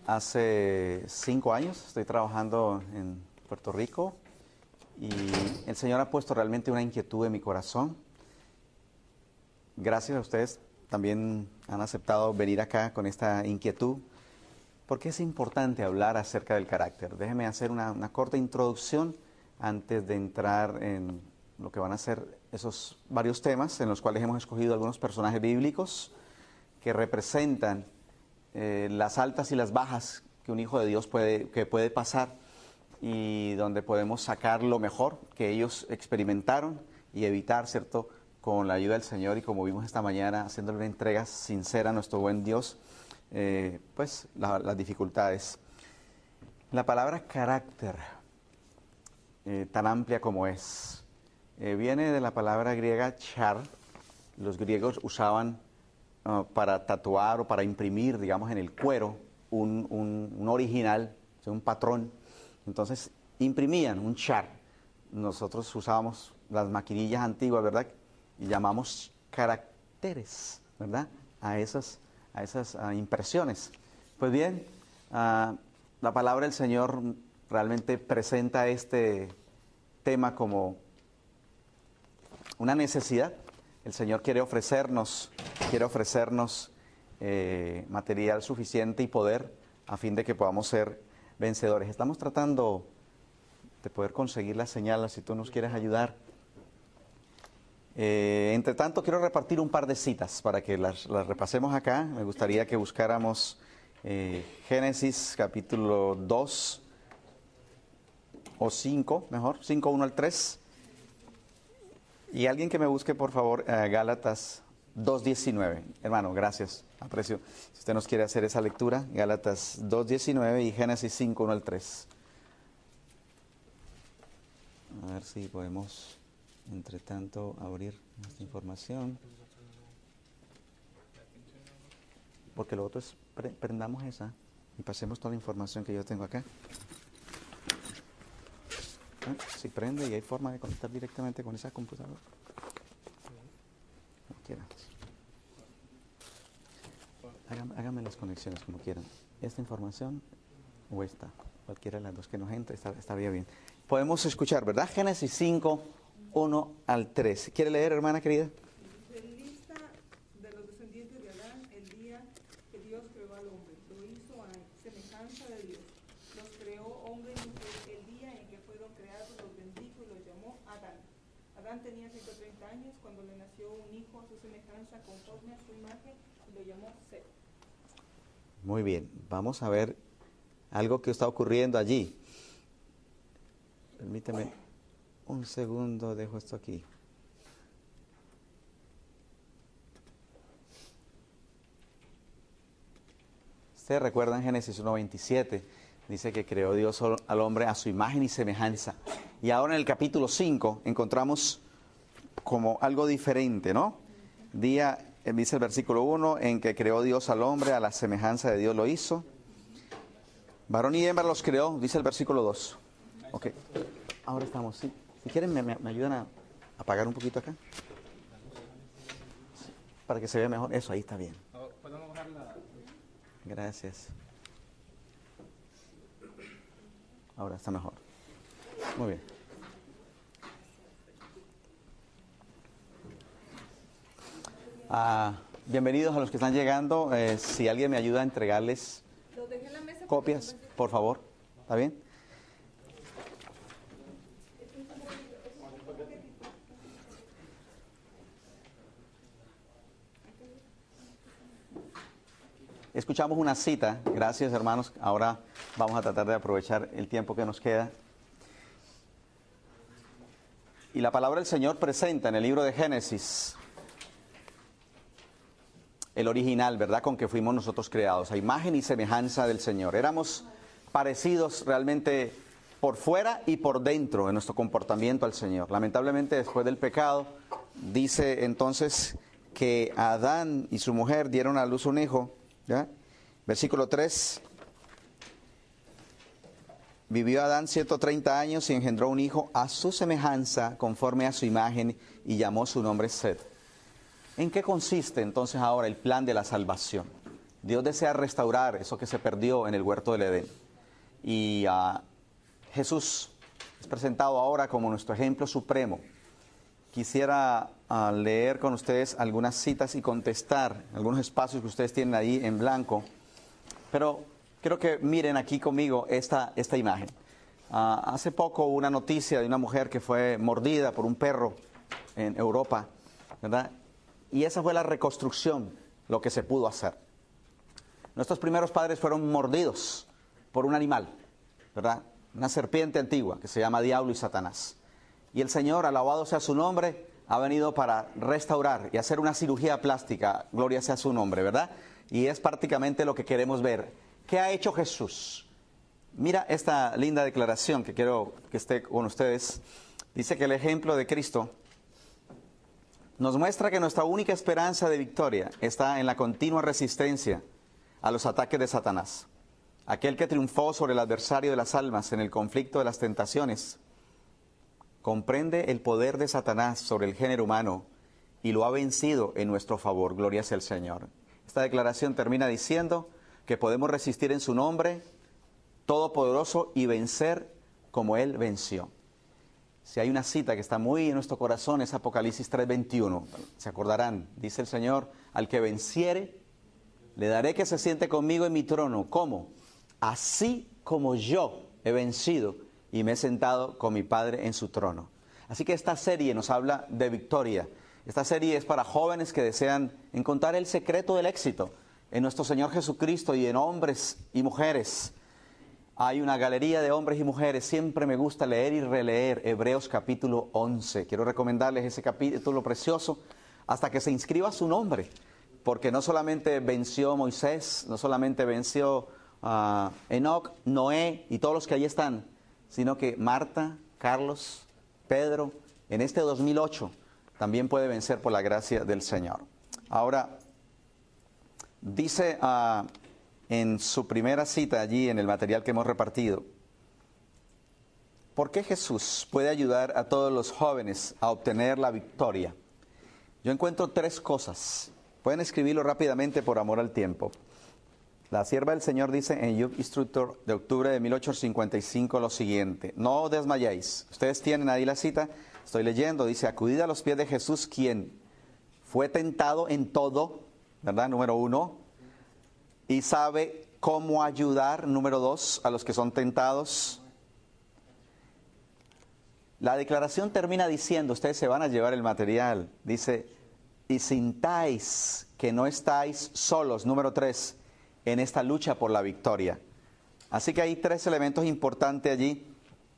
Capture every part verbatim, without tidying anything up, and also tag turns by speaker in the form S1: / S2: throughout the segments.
S1: Hace cinco años estoy trabajando en Puerto Rico y el Señor ha puesto realmente una inquietud en mi corazón. Gracias a ustedes también han aceptado venir acá con esta inquietud, porque es importante hablar acerca del carácter. Déjenme hacer una, una corta introducción antes de entrar en lo que van a ser esos varios temas en los cuales hemos escogido algunos personajes bíblicos que representan eh, las altas y las bajas que un hijo de Dios puede, que puede pasar, y donde podemos sacar lo mejor que ellos experimentaron y evitar, ¿cierto?, con la ayuda del Señor, y como vimos esta mañana, haciéndole una entrega sincera a nuestro buen Dios, eh, pues la, las dificultades. La palabra carácter, eh, tan amplia como es, eh, viene de la palabra griega char. Los griegos usaban uh, para tatuar o para imprimir, digamos, en el cuero un, un, un original, un patrón. Entonces imprimían un char. Nosotros usábamos las maquinillas antiguas, ¿verdad?, y llamamos caracteres, ¿verdad?, a esas, a esas uh, impresiones. Pues bien, uh, la palabra del Señor realmente presenta este tema como una necesidad. El Señor quiere ofrecernos, quiere ofrecernos eh, material suficiente y poder a fin de que podamos ser vencedores. Estamos tratando de poder conseguir la señal, si tú nos quieres ayudar. Eh, entre tanto, quiero repartir un par de citas para que las, las repasemos acá. Me gustaría que buscáramos eh, Génesis capítulo dos o cinco, mejor, cinco, uno al tres. Y alguien que me busque, por favor, eh, Gálatas dos diecinueve. Hermano, gracias, aprecio. Si usted nos quiere hacer esa lectura, Gálatas dos diecinueve y Génesis cinco, uno al tres. A ver si podemos, entre tanto, abrir esta información. Porque lo otro es, pre prendamos esa y pasemos toda la información que yo tengo acá. ¿Eh? Si prende y hay forma de conectar directamente con esa computadora. Como quieran. Hágame, hágame las conexiones como quieran. Esta información o esta. Cualquiera de las dos que nos entre está, estaría bien. Podemos escuchar, ¿verdad? Génesis cinco, uno al tres. ¿Quiere leer, hermana querida?
S2: De lista de los descendientes de Adán, el día que Dios creó al hombre. Lo hizo a semejanza de Dios. Los creó hombre y mujer el día en que fueron creados, los bendijo y los llamó Adán. Adán tenía ciento treinta años cuando le nació un hijo a su semejanza, conforme a su imagen, y lo llamó Set.
S1: Muy bien, vamos a ver algo que está ocurriendo allí. Permíteme un segundo, dejo esto aquí. Ustedes recuerdan Génesis uno veintisiete, dice que creó Dios al hombre a su imagen y semejanza. Y ahora en el capítulo cinco encontramos como algo diferente, ¿no? Día, dice el versículo uno, en que creó Dios al hombre, a la semejanza de Dios lo hizo. Varón y hembra los creó, dice el versículo dos. Ok, ahora estamos, sí. Si quieren, me, me, me ayudan a apagar un poquito acá. Para que se vea mejor. Eso, ahí está bien.
S3: ¿Podemos bajar la...?
S1: Gracias. Ahora está mejor. Muy bien. Ah, bienvenidos a los que están llegando. Eh, si alguien me ayuda a entregarles copias, por favor. ¿Está bien? Escuchamos una cita. Gracias, hermanos. Ahora vamos a tratar de aprovechar el tiempo que nos queda. Y la palabra del Señor presenta en el libro de Génesis el original, ¿verdad?, con que fuimos nosotros creados, a imagen y semejanza del Señor. Éramos parecidos realmente por fuera y por dentro en nuestro comportamiento al Señor. Lamentablemente, después del pecado, dice entonces que Adán y su mujer dieron a luz un hijo, ¿ya? Versículo tres. Vivió Adán ciento treinta años y engendró un hijo a su semejanza, conforme a su imagen, y llamó su nombre Set. ¿En qué consiste entonces ahora el plan de la salvación? Dios desea restaurar eso que se perdió en el huerto del Edén. Y uh, Jesús es presentado ahora como nuestro ejemplo supremo. Quisiera uh, leer con ustedes algunas citas y contestar algunos espacios que ustedes tienen ahí en blanco. Pero quiero que miren aquí conmigo esta, esta imagen. Uh, hace poco hubo una noticia de una mujer que fue mordida por un perro en Europa, ¿verdad? Y esa fue la reconstrucción, lo que se pudo hacer. Nuestros primeros padres fueron mordidos por un animal, ¿verdad? Una serpiente antigua que se llama Diablo y Satanás. Y el Señor, alabado sea su nombre, ha venido para restaurar y hacer una cirugía plástica, gloria sea su nombre, ¿verdad? Y es prácticamente lo que queremos ver. ¿Qué ha hecho Jesús? Mira esta linda declaración que quiero que esté con ustedes. Dice que el ejemplo de Cristo nos muestra que nuestra única esperanza de victoria está en la continua resistencia a los ataques de Satanás. Aquel que triunfó sobre el adversario de las almas en el conflicto de las tentaciones, comprende el poder de Satanás sobre el género humano y lo ha vencido en nuestro favor. Gloria sea el Señor. Esta declaración termina diciendo que podemos resistir en su nombre todopoderoso y vencer como Él venció. Si hay una cita que está muy en nuestro corazón, es Apocalipsis tres veintiuno. Se acordarán, dice el Señor, al que venciere, le daré que se siente conmigo en mi trono. ¿Cómo? Así como yo he vencido y me he sentado con mi Padre en su trono. Así que esta serie nos habla de victoria. Esta serie es para jóvenes que desean encontrar el secreto del éxito en nuestro Señor Jesucristo y en hombres y mujeres. Hay una galería de hombres y mujeres. Siempre me gusta leer y releer Hebreos capítulo once. Quiero recomendarles ese capítulo precioso hasta que se inscriba su nombre. Porque no solamente venció Moisés, no solamente venció uh, Enoc, Noé y todos los que allí están, sino que Marta, Carlos, Pedro, en este dos mil ocho también puede vencer por la gracia del Señor. Ahora, dice uh, en su primera cita allí en el material que hemos repartido, ¿por qué Jesús puede ayudar a todos los jóvenes a obtener la victoria? Yo encuentro tres cosas. Pueden escribirlo rápidamente por amor al tiempo. La sierva del Señor dice en Youth Instructor de octubre de mil ochocientos cincuenta y cinco lo siguiente: no desmayéis. Ustedes tienen ahí la cita, estoy leyendo, dice: acudid a los pies de Jesús, quien fue tentado en todo, ¿verdad? Número uno. Y sabe cómo ayudar, número dos, a los que son tentados. La declaración termina diciendo, ustedes se van a llevar el material, dice: y sintáis que no estáis solos, número tres, en esta lucha por la victoria. Así que hay tres elementos importantes allí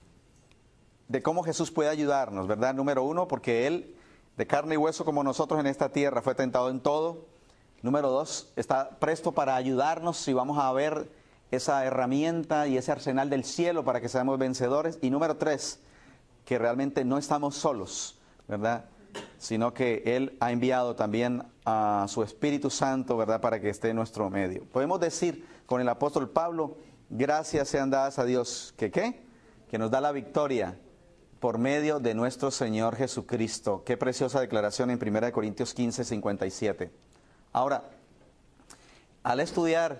S1: de cómo Jesús puede ayudarnos, ¿verdad? Número uno, porque Él, de carne y hueso como nosotros en esta tierra, fue tentado en todo. Número dos, está presto para ayudarnos si vamos a ver esa herramienta y ese arsenal del cielo para que seamos vencedores. Y número tres, que realmente no estamos solos, ¿verdad? Sino que Él ha enviado también a su Espíritu Santo, ¿verdad?, para que esté en nuestro medio. Podemos decir con el apóstol Pablo: gracias sean dadas a Dios, ¿que qué? Que nos da la victoria por medio de nuestro Señor Jesucristo. Qué preciosa declaración en primera de Corintios quince, cincuenta y siete. Ahora, al estudiar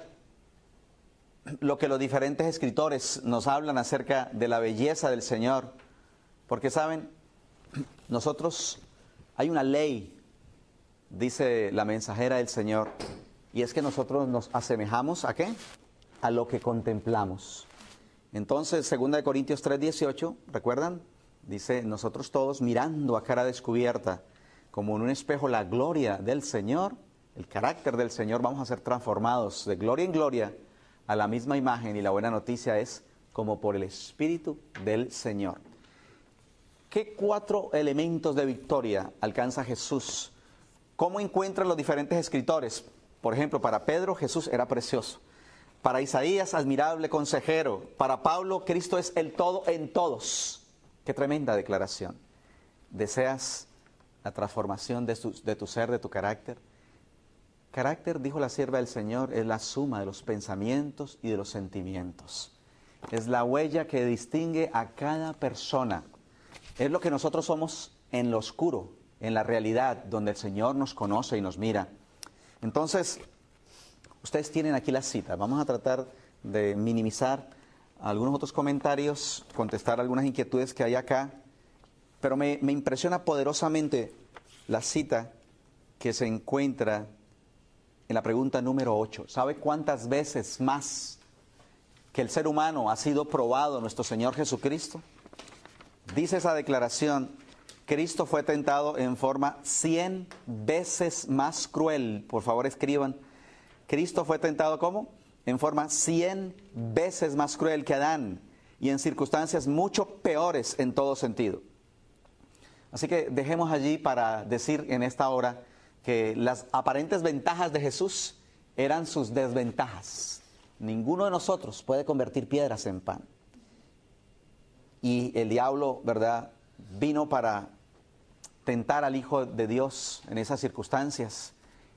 S1: lo que los diferentes escritores nos hablan acerca de la belleza del Señor, porque saben, nosotros... hay una ley, dice la mensajera del Señor, y es que nosotros nos asemejamos ¿a qué? A lo que contemplamos. Entonces, segunda de Corintios tres dieciocho, ¿recuerdan? Dice: nosotros todos, mirando a cara descubierta, como en un espejo, la gloria del Señor, el carácter del Señor, vamos a ser transformados de gloria en gloria a la misma imagen. Y la buena noticia es como por el Espíritu del Señor. ¿Qué cuatro elementos de victoria alcanza Jesús? ¿Cómo encuentran los diferentes escritores? Por ejemplo, para Pedro, Jesús era precioso. Para Isaías, admirable consejero. Para Pablo, Cristo es el todo en todos. Qué tremenda declaración. ¿Deseas la transformación de tu, de tu ser, de tu carácter? Carácter, dijo la sierva del Señor, es la suma de los pensamientos y de los sentimientos. Es la huella que distingue a cada persona. Es lo que nosotros somos en lo oscuro, en la realidad, donde el Señor nos conoce y nos mira. Entonces, Ustedes tienen aquí la cita. Vamos a tratar de minimizar algunos otros comentarios, contestar algunas inquietudes que hay acá, pero me, me impresiona poderosamente la cita que se encuentra en la pregunta número ocho. ¿Sabe cuántas veces más que el ser humano ha sido probado nuestro Señor Jesucristo? Dice esa declaración: Cristo fue tentado en forma cien veces más cruel. Por favor, escriban. Cristo fue tentado ¿cómo? En forma cien veces más cruel que Adán y en circunstancias mucho peores en todo sentido. Así que dejemos allí para decir en esta hora que las aparentes ventajas de Jesús eran sus desventajas. Ninguno de nosotros puede convertir piedras en pan. Y el diablo, ¿verdad?, vino para tentar al Hijo de Dios en esas circunstancias.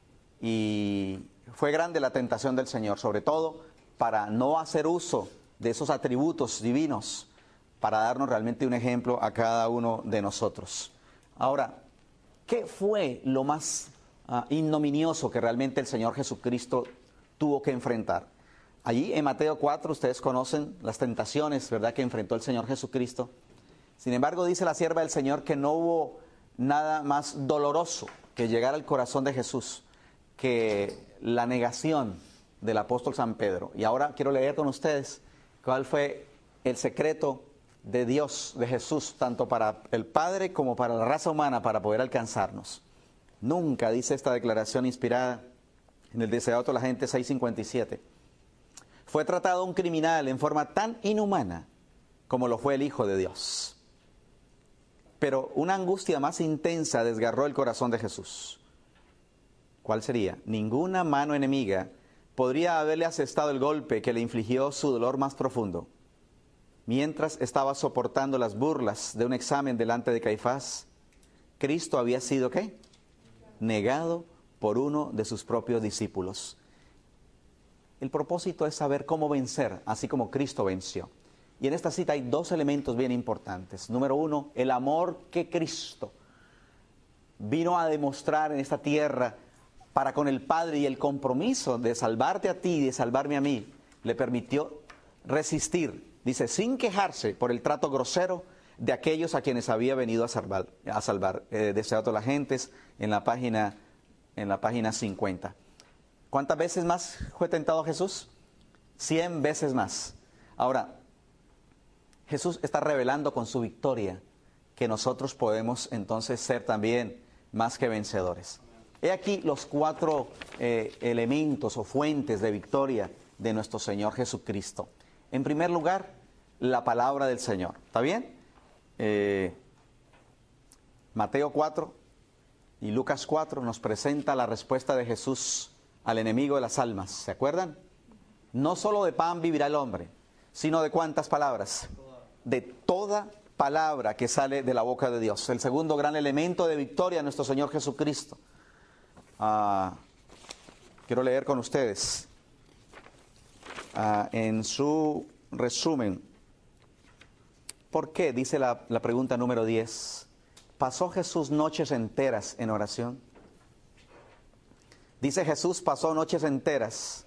S1: Y fue grande la tentación del Señor, sobre todo para no hacer uso de esos atributos divinos, para darnos realmente un ejemplo a cada uno de nosotros. Ahora, ¿qué fue lo más uh, ignominioso que realmente el Señor Jesucristo tuvo que enfrentar? Allí en Mateo cuatro ustedes conocen las tentaciones, ¿verdad?, que enfrentó el Señor Jesucristo. Sin embargo, dice la sierva del Señor que no hubo nada más doloroso que llegar al corazón de Jesús que la negación del apóstol San Pedro. Y ahora quiero leer con ustedes cuál fue el secreto de Dios, de Jesús, tanto para el Padre como para la raza humana, para poder alcanzarnos. Nunca, dice esta declaración inspirada en el Deseado de la Gente seis cincuenta y siete, fue tratado un criminal en forma tan inhumana como lo fue el Hijo de Dios. Pero una angustia más intensa desgarró el corazón de Jesús. ¿Cuál sería? Ninguna mano enemiga podría haberle asestado el golpe que le infligió su dolor más profundo. Mientras estaba soportando las burlas de un examen delante de Caifás, Cristo había sido, ¿qué?, negado por uno de sus propios discípulos. El propósito es saber cómo vencer, así como Cristo venció. Y en esta cita hay dos elementos bien importantes. Número uno, el amor que Cristo vino a demostrar en esta tierra para con el Padre, y el compromiso de salvarte a ti y de salvarme a mí, le permitió resistir, dice, sin quejarse por el trato grosero de aquellos a quienes había venido a salvar. A salvar. Eh, Deseado a las Gentes, en la página, en la página cincuenta. ¿Cuántas veces más fue tentado Jesús? Cien veces más. Ahora, Jesús está revelando con su victoria que nosotros podemos entonces ser también más que vencedores. He aquí los cuatro eh, elementos o fuentes de victoria de nuestro Señor Jesucristo. En primer lugar, la palabra del Señor. ¿Está bien? Eh, Mateo cuatro y Lucas cuatro nos presenta la respuesta de Jesús al enemigo de las almas. ¿Se acuerdan? No solo de pan vivirá el hombre, sino de cuántas palabras. De toda palabra que sale de la boca de Dios. El segundo gran elemento de victoria de nuestro Señor Jesucristo. Uh, quiero leer con ustedes uh, en su resumen. ¿Por qué? Dice la, la pregunta número diez. ¿Pasó Jesús noches enteras en oración? Dice Jesús pasó noches enteras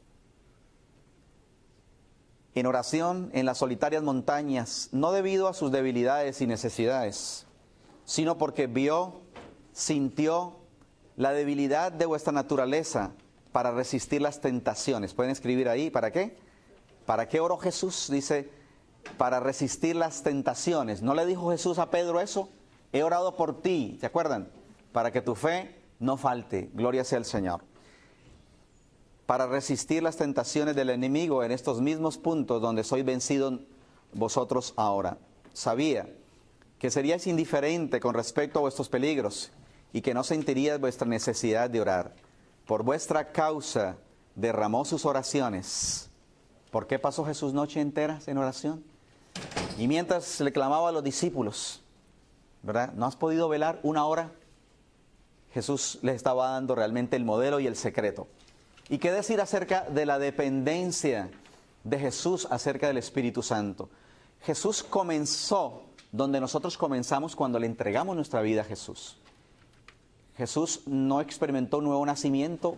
S1: en oración en las solitarias montañas, no debido a sus debilidades y necesidades, sino porque vio, sintió la debilidad de vuestra naturaleza para resistir las tentaciones. Pueden escribir ahí, ¿para qué? ¿Para qué oró Jesús? Dice, para resistir las tentaciones. ¿No le dijo Jesús a Pedro eso? He orado por ti, ¿se acuerdan? Para que tu fe no falte, gloria sea el Señor. Para resistir las tentaciones del enemigo en estos mismos puntos donde sois vencidos vosotros ahora. Sabía que seríais indiferente con respecto a vuestros peligros y que no sentiríais vuestra necesidad de orar. Por vuestra causa derramó sus oraciones. ¿Por qué pasó Jesús noche enteras en oración? Y mientras le clamaba a los discípulos, ¿verdad? ¿No has podido velar una hora? Jesús les estaba dando realmente el modelo y el secreto. ¿Y qué decir acerca de la dependencia de Jesús acerca del Espíritu Santo? Jesús comenzó donde nosotros comenzamos cuando le entregamos nuestra vida a Jesús. Jesús no experimentó un nuevo nacimiento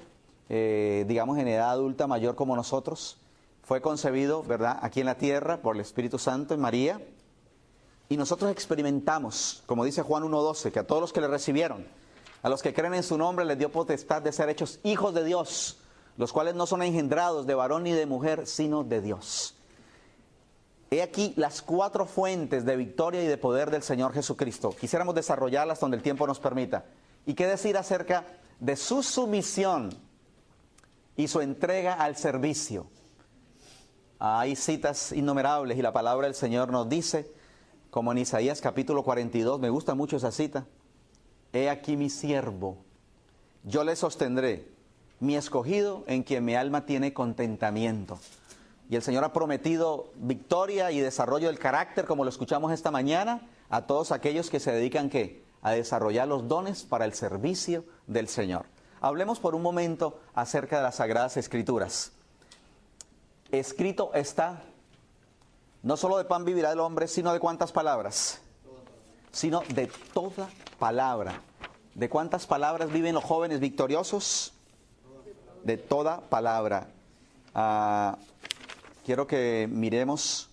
S1: eh, digamos en edad adulta mayor como nosotros. Fue concebido, ¿verdad?, aquí en la tierra por el Espíritu Santo en María. Y nosotros experimentamos, como dice Juan uno doce, que a todos los que le recibieron, a los que creen en su nombre, les dio potestad de ser hechos hijos de Dios, los cuales no son engendrados de varón ni de mujer, sino de Dios. He aquí las cuatro fuentes de victoria y de poder del Señor Jesucristo. Quisiéramos desarrollarlas donde el tiempo nos permita. ¿Y qué decir acerca de su sumisión y su entrega al servicio? Hay citas innumerables y la palabra del Señor nos dice, como en Isaías capítulo cuarenta y dos, me gusta mucho esa cita: he aquí mi siervo, yo le sostendré, mi escogido en quien mi alma tiene contentamiento. Y el Señor ha prometido victoria y desarrollo del carácter, como lo escuchamos esta mañana, a todos aquellos que se dedican ¿qué? A desarrollar los dones para el servicio del Señor. Hablemos por un momento acerca de las Sagradas Escrituras. Escrito está, no solo de pan vivirá el hombre, sino de cuántas palabras, sino de toda palabra. ¿De cuántas palabras viven los jóvenes victoriosos? De toda palabra. Ah, quiero que miremos,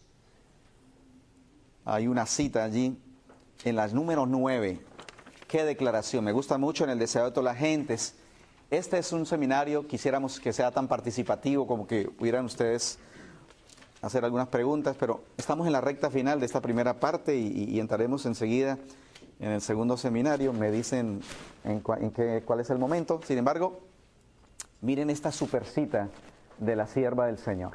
S1: hay una cita allí en las números nueve. Qué declaración, me gusta mucho en el deseo de todas las gentes. Este es un seminario, quisiéramos que sea tan participativo como que pudieran ustedes hacer algunas preguntas, pero estamos en la recta final de esta primera parte y, y entraremos enseguida en el segundo seminario. Me dicen en, cua, en qué, cuál es el momento. Sin embargo, miren esta supercita de la sierva del Señor.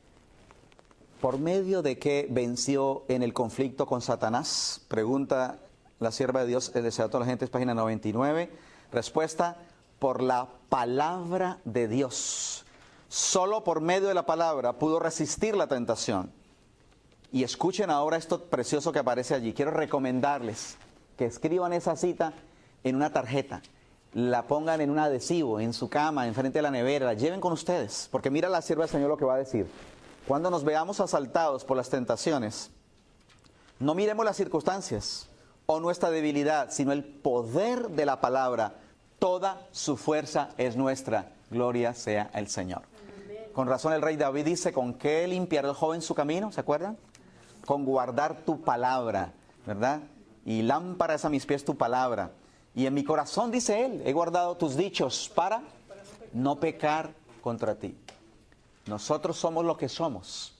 S1: ¿Por medio de qué venció en el conflicto con Satanás? Pregunta la sierva de Dios, el deseo de todas las gentes, página noventa y nueve. Respuesta: por la palabra de Dios. Solo por medio de la palabra pudo resistir la tentación. Y escuchen ahora esto precioso que aparece allí. Quiero recomendarles que escriban esa cita en una tarjeta, la pongan en un adhesivo, en su cama, enfrente de la nevera, la lleven con ustedes, porque mira la sierva del Señor lo que va a decir. Cuando nos veamos asaltados por las tentaciones, no miremos las circunstancias o nuestra debilidad, sino el poder de la palabra. Toda su fuerza es nuestra, gloria sea el Señor. Amén. Con razón el rey David dice, ¿con qué limpiará el joven su camino? ¿Se acuerdan? Con guardar tu palabra, ¿verdad? Y lámpara es a mis pies tu palabra. Y en mi corazón, dice él, he guardado tus dichos para no pecar contra ti. Nosotros somos lo que somos.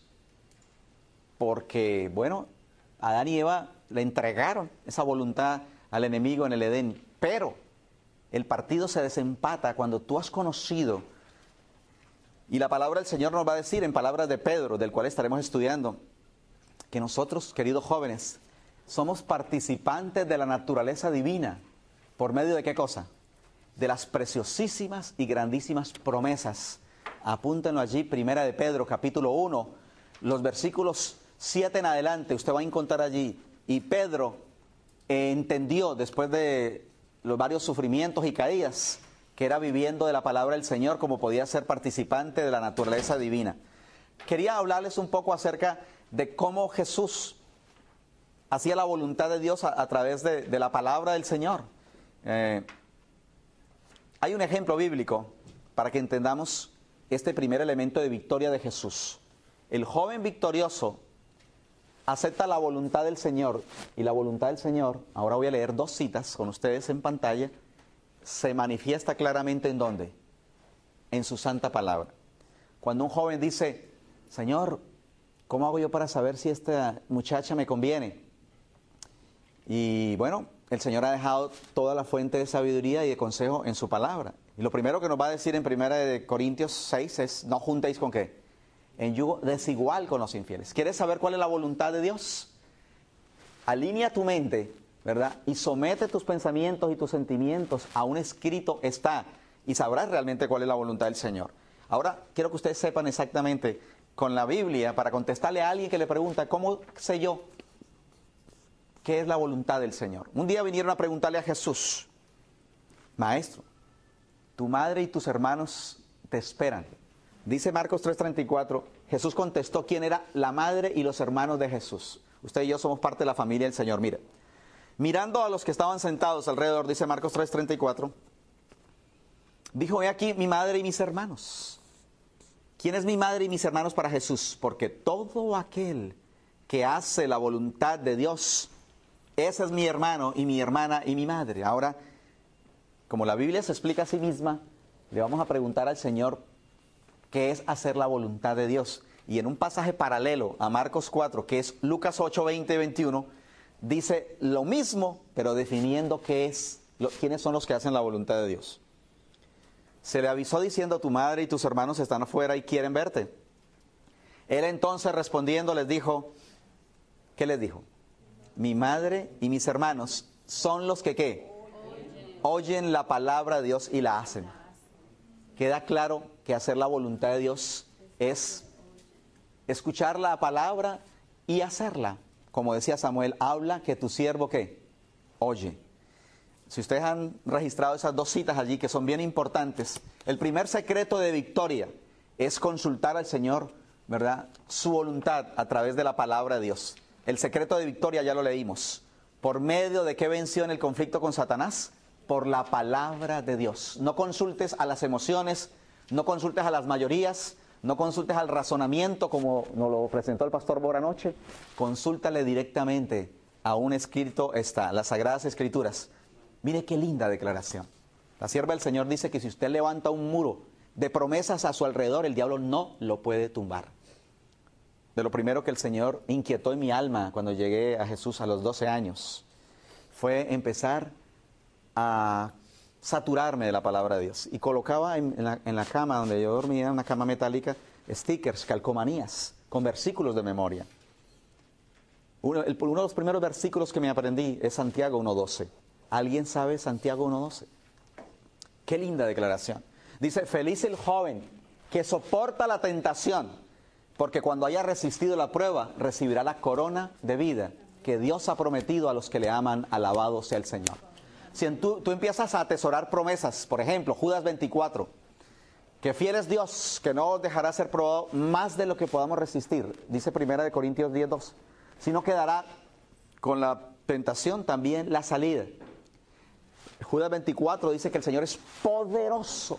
S1: Porque, bueno, Adán y Eva le entregaron esa voluntad al enemigo en el Edén. Pero el partido se desempata cuando tú has conocido. Y la palabra del Señor nos va a decir en palabras de Pedro, del cual estaremos estudiando, que nosotros, queridos jóvenes, somos participantes de la naturaleza divina. ¿Por medio de qué cosa? De las preciosísimas y grandísimas promesas. Apúntenlo allí, primera de Pedro, capítulo uno, los versículos siete en adelante, usted va a encontrar allí. Y Pedro eh, entendió, después de los varios sufrimientos y caídas, que era viviendo de la palabra del Señor como podía ser participante de la naturaleza divina. Quería hablarles un poco acerca de cómo Jesús hacía la voluntad de Dios a, a través de, de la palabra del Señor. Eh, hay un ejemplo bíblico para que entendamos este primer elemento de victoria de Jesús. El joven victorioso acepta la voluntad del Señor, y la voluntad del Señor, ahora voy a leer dos citas con ustedes en pantalla, se manifiesta claramente ¿en dónde? En su santa palabra. Cuando un joven dice, Señor, ¿cómo hago yo para saber si esta muchacha me conviene? Y bueno, el Señor ha dejado toda la fuente de sabiduría y de consejo en su palabra. Y lo primero que nos va a decir en primera de Corintios seis es, no juntéis ¿con qué? En yugo desigual con los infieles. ¿Quieres saber cuál es la voluntad de Dios? Alinea tu mente, ¿verdad? Y somete tus pensamientos y tus sentimientos a un escrito está, y sabrás realmente cuál es la voluntad del Señor. Ahora, quiero que ustedes sepan exactamente con la Biblia, para contestarle a alguien que le pregunta, ¿cómo sé yo qué es la voluntad del Señor? Un día vinieron a preguntarle a Jesús, Maestro, tu madre y tus hermanos te esperan. Dice Marcos tres treinta y cuatro, Jesús contestó quién era la madre y los hermanos de Jesús. Usted y yo somos parte de la familia del Señor. Mire, mirando a los que estaban sentados alrededor, dice Marcos tres treinta y cuatro, Dijo, he aquí mi madre y mis hermanos. ¿Quién es mi madre y mis hermanos para Jesús? Porque todo aquel que hace la voluntad de Dios, ese es mi hermano y mi hermana y mi madre. Ahora, como la Biblia se explica a sí misma, le vamos a preguntar al Señor qué es hacer la voluntad de Dios. Y en un pasaje paralelo a Marcos cuatro, que es Lucas ocho, veinte y veintiuno, dice lo mismo, pero definiendo qué es, lo, quiénes son los que hacen la voluntad de Dios. Se le avisó diciendo, tu madre y tus hermanos están afuera y quieren verte. Él entonces respondiendo les dijo, ¿qué les dijo? Mi madre y mis hermanos son los que ¿qué? Oyen, Oyen la palabra de Dios y la hacen. Queda claro que hacer la voluntad de Dios es escuchar la palabra y hacerla. Como decía Samuel, habla que tu siervo ¿qué? Oye. Si ustedes han registrado esas dos citas allí que son bien importantes, el primer secreto de victoria es consultar al Señor, ¿verdad? Su voluntad a través de la palabra de Dios. El secreto de victoria ya lo leímos. ¿Por medio de qué venció en el conflicto con Satanás? Por la palabra de Dios. No consultes a las emociones, no consultes a las mayorías, no consultes al razonamiento como nos lo presentó el pastor Bora anoche. Consúltale directamente a un escrito está, las Sagradas Escrituras. Mire qué linda declaración. La sierva del Señor dice que si usted levanta un muro de promesas a su alrededor, el diablo no lo puede tumbar. De lo primero que el Señor inquietó en mi alma cuando llegué a Jesús a los doce años, fue empezar a saturarme de la palabra de Dios. Y colocaba en, en, la, en la cama donde yo dormía, en una cama metálica, stickers, calcomanías, con versículos de memoria. Uno, el, uno de los primeros versículos que me aprendí es Santiago uno doce. ¿Alguien sabe Santiago uno doce? Qué linda declaración. Dice, feliz el joven que soporta la tentación, porque cuando haya resistido la prueba, recibirá la corona de vida que Dios ha prometido a los que le aman, alabado sea el Señor. Si en tú, tú empiezas a atesorar promesas, por ejemplo, Judas veinticuatro, que fiel es Dios, que no os dejará ser probado más de lo que podamos resistir, dice primera de Corintios diez dos, sino que dará con la tentación también la salida. Judas veinticuatro dice que el Señor es poderoso.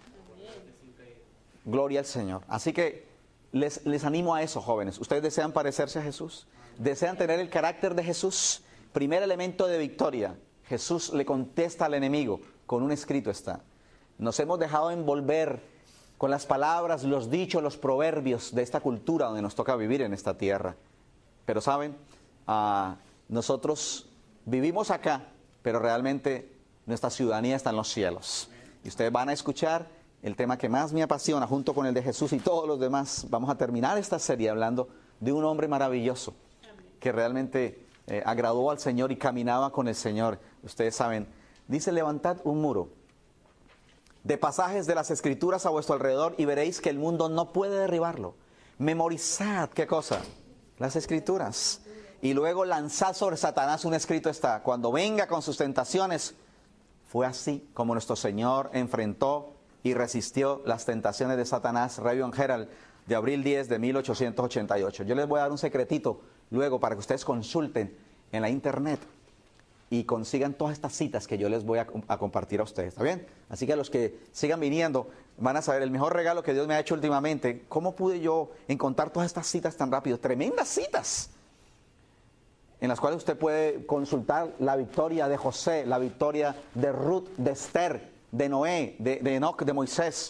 S1: Gloria al Señor. Así que les, les animo a eso, jóvenes. ¿Ustedes desean parecerse a Jesús? ¿Desean tener el carácter de Jesús? Primer elemento de victoria. Jesús le contesta al enemigo. Con un escrito está. Nos hemos dejado envolver con las palabras, los dichos, los proverbios de esta cultura donde nos toca vivir en esta tierra. Pero saben, uh, nosotros vivimos acá, pero realmente nuestra ciudadanía está en los cielos. Y ustedes van a escuchar el tema que más me apasiona, junto con el de Jesús y todos los demás. Vamos a terminar esta serie hablando de un hombre maravilloso que realmente eh, agradó al Señor y caminaba con el Señor. Ustedes saben, dice, levantad un muro de pasajes de las Escrituras a vuestro alrededor y veréis que el mundo no puede derribarlo. Memorizad, ¿qué cosa? Las Escrituras. Y luego lanzad sobre Satanás un escrito está. Cuando venga con sus tentaciones, fue así como nuestro Señor enfrentó y resistió las tentaciones de Satanás. Review and Herald de abril diez de mil ochocientos ochenta y ocho. Yo les voy a dar un secretito luego para que ustedes consulten en la internet y consigan todas estas citas que yo les voy a, a compartir a ustedes. ¿Está bien? Así que a los que sigan viniendo van a saber el mejor regalo que Dios me ha hecho últimamente. ¿Cómo pude yo encontrar todas estas citas tan rápido? Tremendas citas en las cuales usted puede consultar la victoria de José, la victoria de Ruth, de Esther, de Noé, de, de Enoc, de Moisés.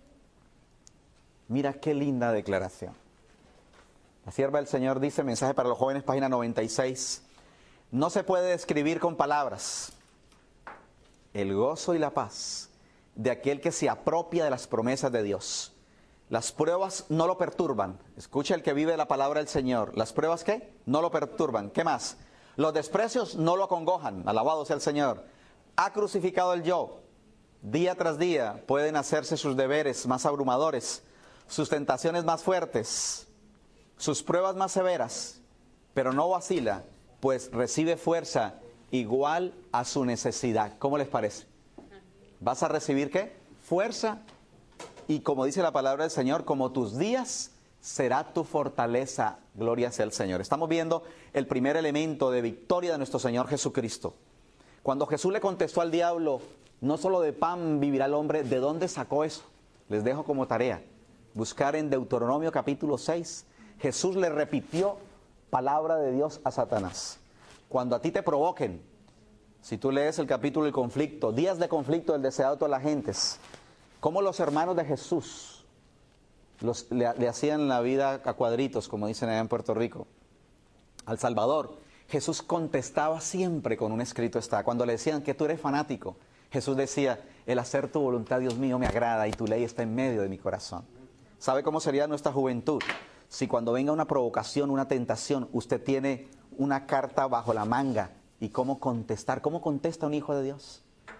S1: Mira qué linda declaración. La sierva del Señor dice, mensaje para los jóvenes, página noventa y seis. No se puede describir con palabras el gozo y la paz de aquel que se apropia de las promesas de Dios. Las pruebas no lo perturban. Escucha el que vive la palabra del Señor. ¿Las pruebas qué? No lo perturban. ¿Qué más? Los desprecios no lo acongojan. Alabado sea el Señor. Ha crucificado el yo. Día tras día pueden hacerse sus deberes más abrumadores, sus tentaciones más fuertes, sus pruebas más severas, pero no vacila, pues recibe fuerza igual a su necesidad. ¿Cómo les parece? ¿Vas a recibir qué? Fuerza. Y como dice la palabra del Señor, como tus días será tu fortaleza. Gloria sea el Señor. Estamos viendo el primer elemento de victoria de nuestro Señor Jesucristo. Cuando Jesús le contestó al diablo, No solo de pan vivirá el hombre. ¿De dónde sacó eso? Les dejo como tarea. Buscar en Deuteronomio capítulo seis. Jesús le repitió palabra de Dios a Satanás. Cuando a ti te provoquen, si tú lees el capítulo del conflicto, días de conflicto del deseado de todas las gentes, cómo los hermanos de Jesús los, le, le hacían la vida a cuadritos, como dicen allá en Puerto Rico, al Salvador. Jesús contestaba siempre con un escrito está. Cuando le decían que tú eres fanático, Jesús decía, el hacer tu voluntad, Dios mío, me agrada y tu ley está en medio de mi corazón. ¿Sabe cómo sería nuestra juventud? Si cuando venga una provocación, una tentación, usted tiene una carta bajo la manga y cómo contestar. ¿Cómo contesta un hijo de Dios?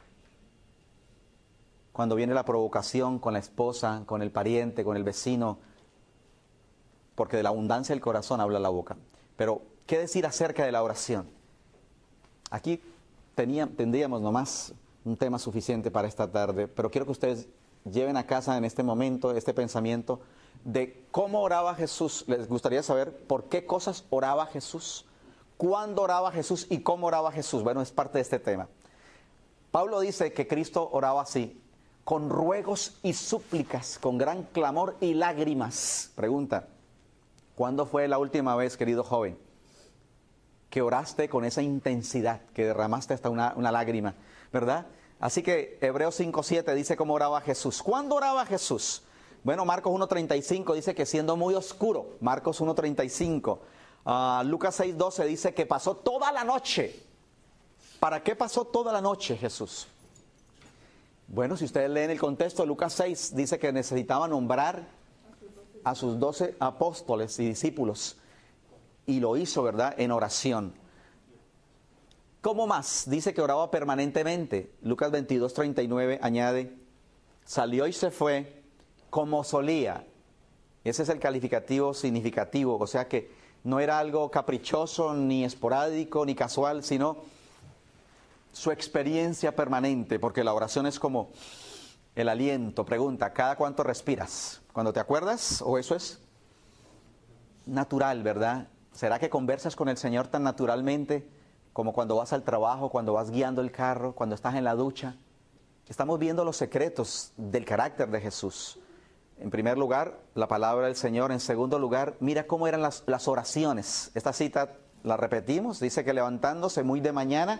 S1: Cuando viene la provocación con la esposa, con el pariente, con el vecino, porque de la abundancia del corazón habla la boca. Pero, ¿qué decir acerca de la oración? Aquí tenía, tendríamos nomás un tema suficiente para esta tarde, pero quiero que ustedes lleven a casa en este momento este pensamiento de cómo oraba Jesús. Les gustaría saber por qué cosas oraba Jesús, cuándo oraba Jesús y cómo oraba Jesús. Bueno, es parte de este tema. Pablo dice que Cristo oraba así, con ruegos y súplicas, con gran clamor y lágrimas. Pregunta, ¿cuándo fue la última vez, querido joven, que oraste con esa intensidad, que derramaste hasta una, una lágrima, verdad? Así que Hebreos cinco siete dice cómo oraba Jesús. ¿Cuándo oraba Jesús? Bueno, Marcos uno treinta y cinco dice que siendo muy oscuro. Marcos uno treinta y cinco. Uh, Lucas seis doce dice que pasó toda la noche. ¿Para qué pasó toda la noche Jesús? Bueno, si ustedes leen el contexto, Lucas seis dice que necesitaba nombrar a sus doce apóstoles y discípulos. Y lo hizo, ¿verdad?, en oración. ¿Cómo más? Dice que oraba permanentemente. Lucas veintidós treinta y nueve añade, salió y se fue como solía. Ese es el calificativo significativo, o sea que no era algo caprichoso, ni esporádico, ni casual, sino su experiencia permanente, porque la oración es como el aliento. Pregunta, ¿cada cuánto respiras? ¿Cuando te acuerdas? ¿O eso es natural, verdad? ¿Será que conversas con el Señor tan naturalmente como cuando vas al trabajo, cuando vas guiando el carro, cuando estás en la ducha? Estamos viendo los secretos del carácter de Jesús. En primer lugar, la palabra del Señor. En segundo lugar, mira cómo eran las, las oraciones. Esta cita la repetimos. Dice que levantándose muy de mañana,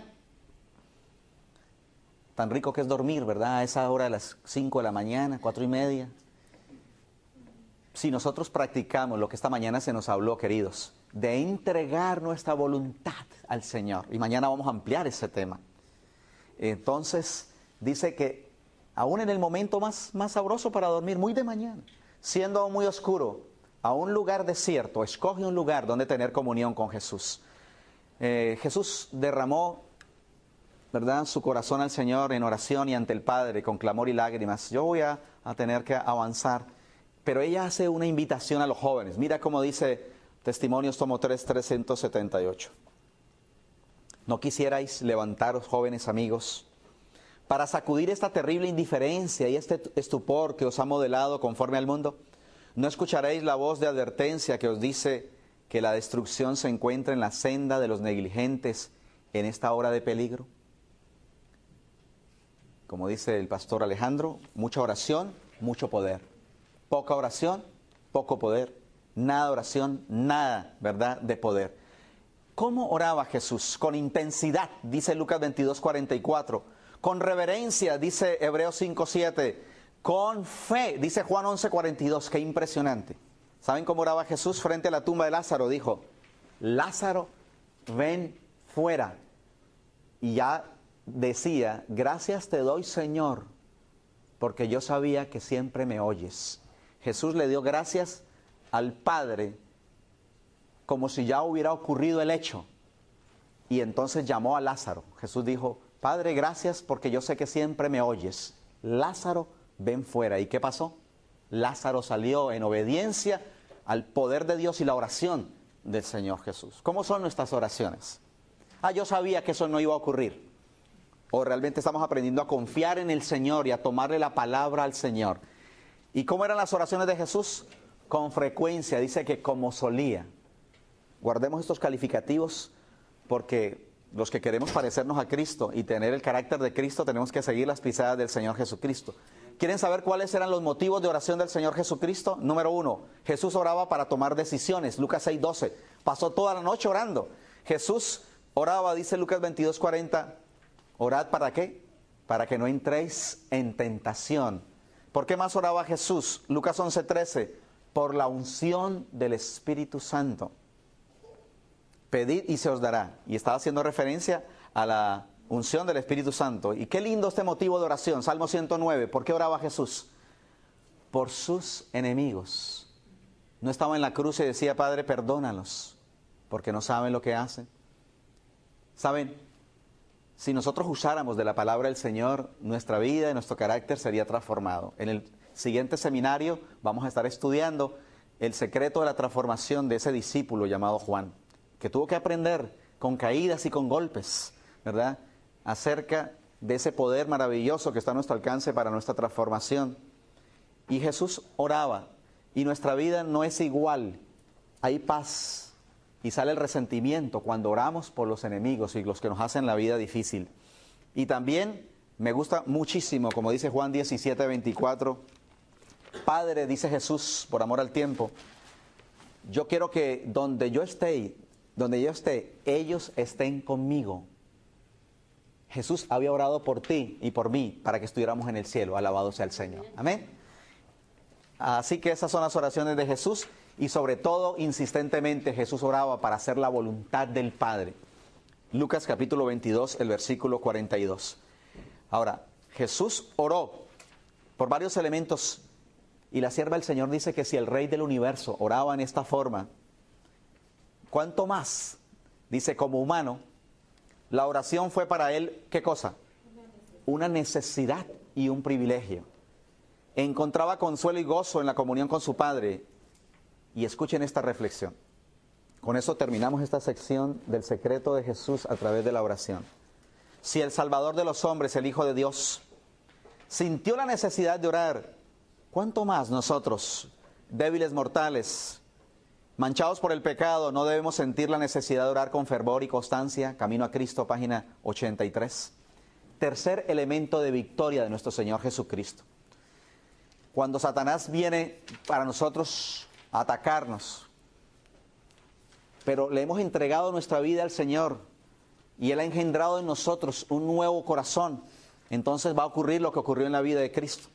S1: tan rico que es dormir, ¿verdad? A esa hora de las cinco de la mañana, cuatro y media. Si nosotros practicamos lo que esta mañana se nos habló, queridos, de entregar nuestra voluntad al Señor, y mañana vamos a ampliar ese tema. Entonces, dice que aún en el momento más, más sabroso para dormir, muy de mañana, siendo muy oscuro, a un lugar desierto, escoge un lugar donde tener comunión con Jesús. Eh, Jesús derramó, ¿verdad?, su corazón al Señor en oración y ante el Padre, con clamor y lágrimas. Yo voy a, a tener que avanzar, pero ella hace una invitación a los jóvenes. Mira cómo dice Testimonios, tomo tres, trescientos setenta y ocho. ¿No quisierais levantaros, jóvenes amigos, para sacudir esta terrible indiferencia y este estupor que os ha modelado conforme al mundo? ¿No escucharéis la voz de advertencia que os dice que la destrucción se encuentra en la senda de los negligentes en esta hora de peligro? Como dice el pastor Alejandro, mucha oración, mucho poder. Poca oración, poco poder. Nada de oración, nada, ¿verdad?, de poder. ¿Cómo oraba Jesús? Con intensidad, dice Lucas veintidós cuarenta y cuatro. Con reverencia, dice Hebreos cinco siete. Con fe, dice Juan once cuarenta y dos. Qué impresionante. ¿Saben cómo oraba Jesús frente a la tumba de Lázaro? Dijo, Lázaro, ven fuera. Y ya decía, gracias te doy, Señor, porque yo sabía que siempre me oyes. Jesús le dio gracias al Padre como si ya hubiera ocurrido el hecho. Y entonces llamó a Lázaro. Jesús dijo, Padre, gracias porque yo sé que siempre me oyes. Lázaro, ven fuera. ¿Y qué pasó? Lázaro salió en obediencia al poder de Dios y la oración del Señor Jesús. ¿Cómo son nuestras oraciones? Ah, yo sabía que eso no iba a ocurrir. O realmente estamos aprendiendo a confiar en el Señor y a tomarle la palabra al Señor. ¿Y cómo eran las oraciones de Jesús? Con frecuencia, dice que como solía. Guardemos estos calificativos porque los que queremos parecernos a Cristo y tener el carácter de Cristo, tenemos que seguir las pisadas del Señor Jesucristo. ¿Quieren saber cuáles eran los motivos de oración del Señor Jesucristo? Número uno, Jesús oraba para tomar decisiones. Lucas seis doce. Pasó toda la noche orando. Jesús oraba, dice Lucas veintidós cuarenta. ¿Orad para qué? Para que no entréis en tentación. ¿Por qué más oraba Jesús? Lucas once trece. Por la unción del Espíritu Santo. Pedid y se os dará. Y estaba haciendo referencia a la unción del Espíritu Santo. Y qué lindo este motivo de oración. Salmo ciento nueve. ¿Por qué oraba Jesús? Por sus enemigos. No estaba en la cruz y decía, Padre, perdónalos, porque no saben lo que hacen. ¿Saben? Si nosotros usáramos de la palabra del Señor, nuestra vida y nuestro carácter sería transformado. En el siguiente seminario vamos a estar estudiando el secreto de la transformación de ese discípulo llamado Juan, que tuvo que aprender con caídas y con golpes, ¿verdad?, acerca de ese poder maravilloso que está a nuestro alcance para nuestra transformación. Y Jesús oraba, y nuestra vida no es igual. Hay paz, y sale el resentimiento cuando oramos por los enemigos y los que nos hacen la vida difícil. Y también me gusta muchísimo, como dice Juan diecisiete veinticuatro, Padre, dice Jesús, por amor al tiempo, yo quiero que donde yo esté, donde yo esté, ellos estén conmigo. Jesús había orado por ti y por mí para que estuviéramos en el cielo. Alabado sea el Señor. Amén. Así que esas son las oraciones de Jesús y sobre todo, insistentemente, Jesús oraba para hacer la voluntad del Padre. Lucas capítulo veintidós, el versículo cuarenta y dos. Ahora, Jesús oró por varios elementos y la sierva del Señor dice que si el Rey del universo oraba en esta forma, ¿cuánto más? Dice, como humano, la oración fue para él, ¿qué cosa? Una necesidad y un privilegio. Encontraba consuelo y gozo en la comunión con su Padre. Y escuchen esta reflexión. Con eso terminamos esta sección del secreto de Jesús a través de la oración. Si el Salvador de los hombres, el Hijo de Dios, sintió la necesidad de orar, ¿cuánto más nosotros, débiles mortales, manchados por el pecado, no debemos sentir la necesidad de orar con fervor y constancia? Camino a Cristo, página ochenta y tres. Tercer elemento de victoria de nuestro Señor Jesucristo. Cuando Satanás viene para nosotros a atacarnos, pero le hemos entregado nuestra vida al Señor y Él ha engendrado en nosotros un nuevo corazón, entonces va a ocurrir lo que ocurrió en la vida de Cristo.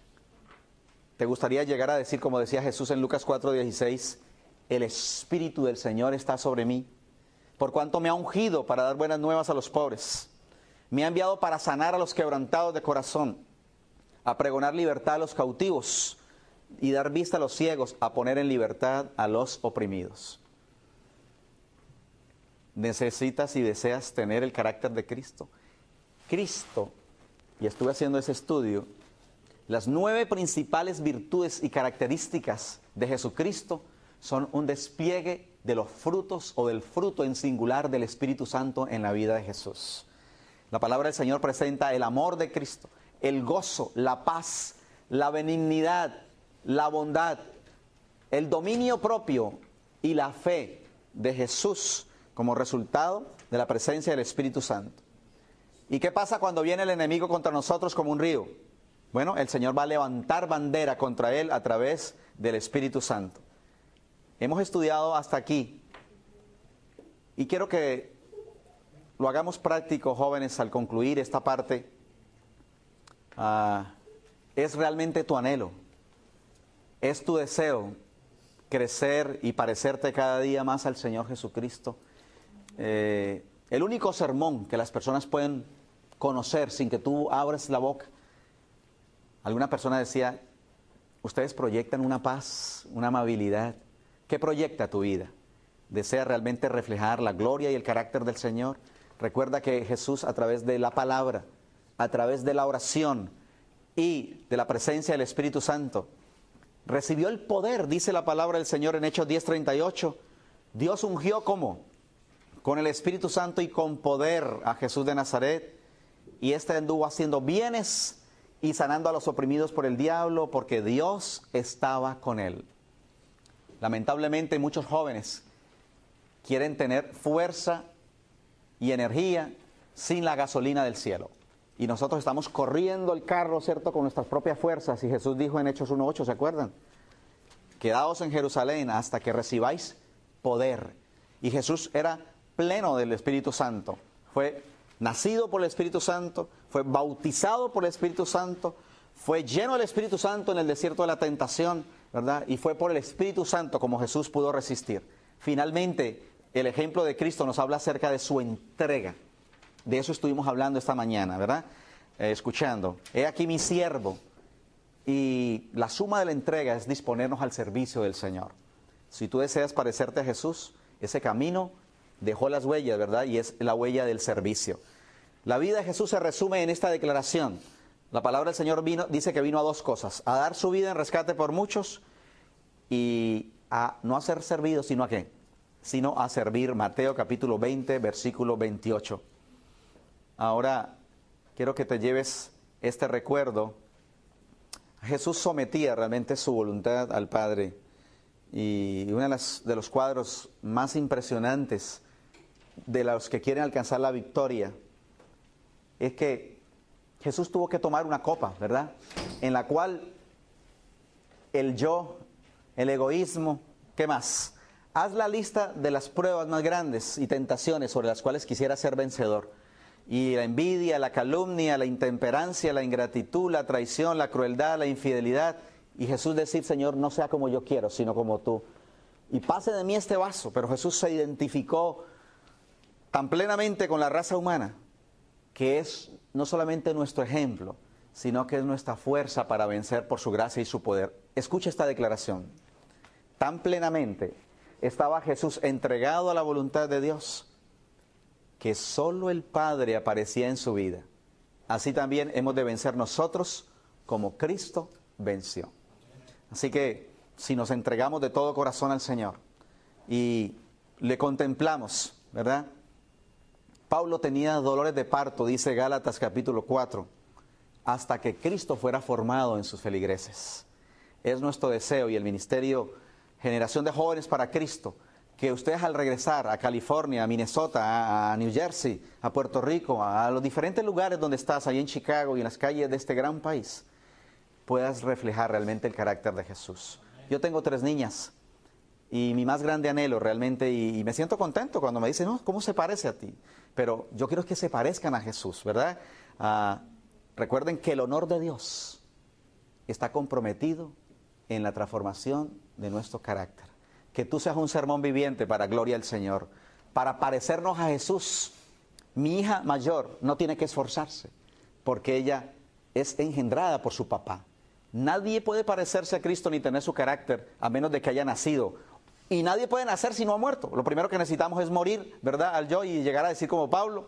S1: ¿Te gustaría llegar a decir, como decía Jesús en Lucas cuatro dieciséis, el Espíritu del Señor está sobre mí, por cuanto me ha ungido para dar buenas nuevas a los pobres, me ha enviado para sanar a los quebrantados de corazón, a pregonar libertad a los cautivos y dar vista a los ciegos, a poner en libertad a los oprimidos? Necesitas y deseas tener el carácter de Cristo. Cristo, y estuve haciendo ese estudio, las nueve principales virtudes y características de Jesucristo son un despliegue de los frutos o del fruto en singular del Espíritu Santo en la vida de Jesús. La palabra del Señor presenta el amor de Cristo, el gozo, la paz, la benignidad, la bondad, el dominio propio y la fe de Jesús como resultado de la presencia del Espíritu Santo. ¿Y qué pasa cuando viene el enemigo contra nosotros como un río? Bueno, el Señor va a levantar bandera contra él a través del Espíritu Santo. Hemos estudiado hasta aquí y quiero que lo hagamos práctico, jóvenes, al concluir esta parte. Uh, ¿Es realmente tu anhelo? ¿Es tu deseo crecer y parecerte cada día más al Señor Jesucristo? Eh, el único sermón que las personas pueden conocer sin que tú abras la boca. Alguna persona decía, ustedes proyectan una paz, una amabilidad. ¿Qué proyecta tu vida? ¿Desea realmente reflejar la gloria y el carácter del Señor? Recuerda que Jesús, a través de la palabra, a través de la oración y de la presencia del Espíritu Santo, recibió el poder, dice la palabra del Señor en Hechos diez treinta y ocho. Dios ungió ¿cómo? Con el Espíritu Santo y con poder a Jesús de Nazaret, y éste anduvo haciendo bienes y sanando a los oprimidos por el diablo, porque Dios estaba con él. Lamentablemente muchos jóvenes quieren tener fuerza y energía sin la gasolina del cielo. Y nosotros estamos corriendo el carro, ¿cierto?, con nuestras propias fuerzas. Y Jesús dijo en Hechos uno ocho, ¿se acuerdan? Quedaos en Jerusalén hasta que recibáis poder. Y Jesús era pleno del Espíritu Santo. Fue nacido por el Espíritu Santo, fue bautizado por el Espíritu Santo, fue lleno del Espíritu Santo en el desierto de la tentación, ¿verdad? Y fue por el Espíritu Santo como Jesús pudo resistir. Finalmente, el ejemplo de Cristo nos habla acerca de su entrega. De eso estuvimos hablando esta mañana, ¿verdad? Eh, escuchando. He aquí mi siervo. Y la suma de la entrega es disponernos al servicio del Señor. Si tú deseas parecerte a Jesús, ese camino dejó las huellas, ¿verdad? Y es la huella del servicio. La vida de Jesús se resume en esta declaración. La palabra del Señor vino, dice que vino a dos cosas: a dar su vida en rescate por muchos y a no a ser servido, sino a qué, sino a servir. Mateo capítulo veinte, versículo veintiocho. Ahora quiero que te lleves este recuerdo. Jesús sometía realmente su voluntad al Padre. Y uno de, las, de los cuadros más impresionantes de los que quieren alcanzar la victoria es que Jesús tuvo que tomar una copa, ¿verdad? En la cual el yo, el egoísmo, ¿qué más? Haz la lista de las pruebas más grandes y tentaciones sobre las cuales quisiera ser vencedor. Y la envidia, la calumnia, la intemperancia, la ingratitud, la traición, la crueldad, la infidelidad. Y Jesús decir, Señor, no sea como yo quiero, sino como tú. Y pase de mí este vaso. Pero Jesús se identificó tan plenamente con la raza humana, que es no solamente nuestro ejemplo, sino que es nuestra fuerza para vencer por su gracia y su poder. Escucha esta declaración. Tan plenamente estaba Jesús entregado a la voluntad de Dios, que solo el Padre aparecía en su vida. Así también hemos de vencer nosotros como Cristo venció. Así que si nos entregamos de todo corazón al Señor y le contemplamos, ¿verdad? Pablo tenía dolores de parto, dice Gálatas capítulo cuatro, hasta que Cristo fuera formado en sus feligreses. Es nuestro deseo y el ministerio Generación de Jóvenes para Cristo, que ustedes al regresar a California, a Minnesota, a New Jersey, a Puerto Rico, a los diferentes lugares donde estás, ahí en Chicago y en las calles de este gran país, puedas reflejar realmente el carácter de Jesús. Yo tengo tres niñas y mi más grande anhelo realmente, y, y me siento contento cuando me dicen, no, ¿cómo se parece a ti? Pero yo quiero que se parezcan a Jesús, ¿verdad? Ah, recuerden que el honor de Dios está comprometido en la transformación de nuestro carácter. Que tú seas un sermón viviente para gloria al Señor, para parecernos a Jesús. Mi hija mayor no tiene que esforzarse, porque ella es engendrada por su papá. Nadie puede parecerse a Cristo ni tener su carácter a menos de que haya nacido. Y nadie puede nacer si no ha muerto. Lo primero que necesitamos es morir, ¿verdad?, al yo, y llegar a decir como Pablo,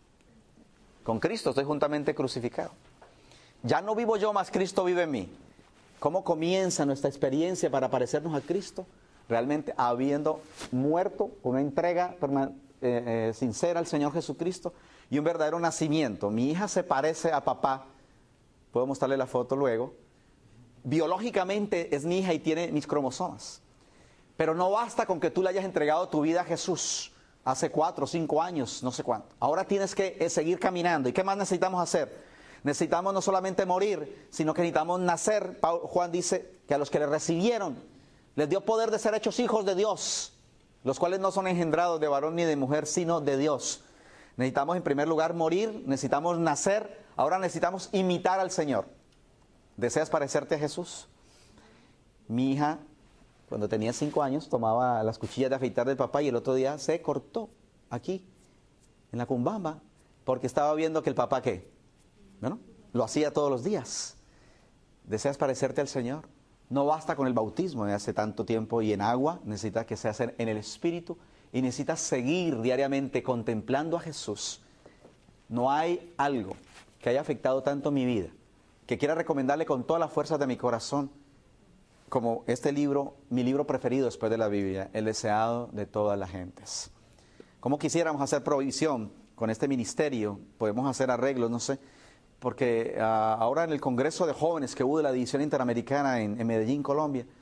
S1: con Cristo estoy juntamente crucificado. Ya no vivo yo, mas Cristo vive en mí. ¿Cómo comienza nuestra experiencia para parecernos a Cristo? Realmente habiendo muerto, una entrega eh, eh, sincera al Señor Jesucristo y un verdadero nacimiento. Mi hija se parece a papá, puedo mostrarle la foto luego. Biológicamente es mi hija y tiene mis cromosomas. Pero no basta con que tú le hayas entregado tu vida a Jesús hace cuatro o cinco años, no sé cuánto. Ahora tienes que eh, seguir caminando. ¿Y qué más necesitamos hacer? Necesitamos no solamente morir, sino que necesitamos nacer. Juan dice que a los que le recibieron les dio poder de ser hechos hijos de Dios, los cuales no son engendrados de varón ni de mujer, sino de Dios. Necesitamos en primer lugar morir, necesitamos nacer, ahora necesitamos imitar al Señor. ¿Deseas parecerte a Jesús? Mi hija, cuando tenía cinco años, tomaba las cuchillas de afeitar del papá y el otro día se cortó aquí, en la cumbamba, porque estaba viendo que el papá, ¿qué? Bueno, lo hacía todos los días. ¿Deseas parecerte al Señor? No basta con el bautismo de hace tanto tiempo y en agua, necesitas que se haga en el Espíritu y necesitas seguir diariamente contemplando a Jesús. No hay algo que haya afectado tanto mi vida, que quiera recomendarle con todas las fuerzas de mi corazón, como este libro, mi libro preferido después de la Biblia, El deseado de todas las gentes. ¿Cómo quisiéramos hacer provisión con este ministerio? Podemos hacer arreglos, no sé. Porque uh, ahora en el Congreso de Jóvenes que hubo de la División Interamericana en, en Medellín, Colombia,